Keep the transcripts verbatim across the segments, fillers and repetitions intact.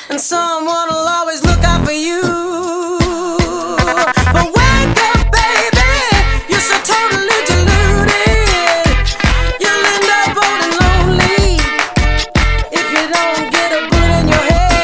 and someone will always look out for you. But wake up, baby, you're so totally deluded. You'll end up old and lonely if you don't get a bullet in your head.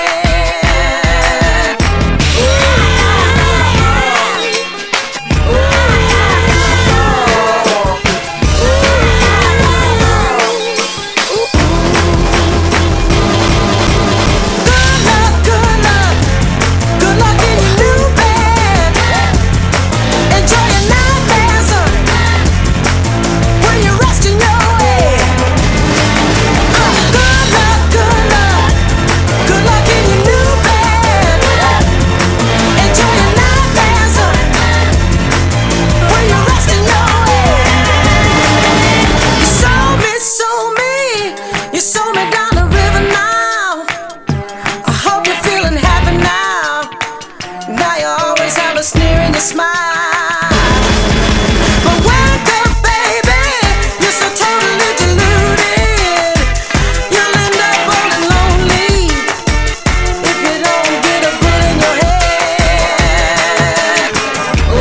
A sneer in your smile. But wake up, baby, you're so totally deluded. You'll end up old and lonely if you don't get a bullet in your head. Ooh.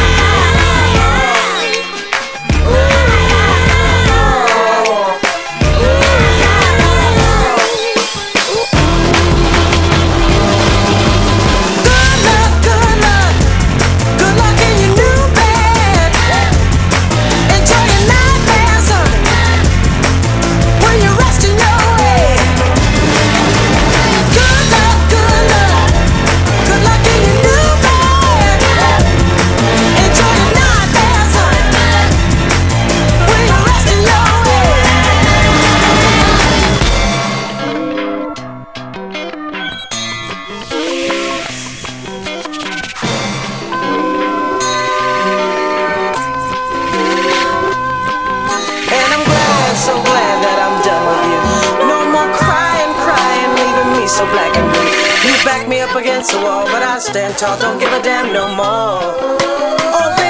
Ooh. So glad that I'm done with you. No more crying, crying, leaving me so black and blue. You back me up against the wall, but I stand tall, don't give a damn no more. Oh,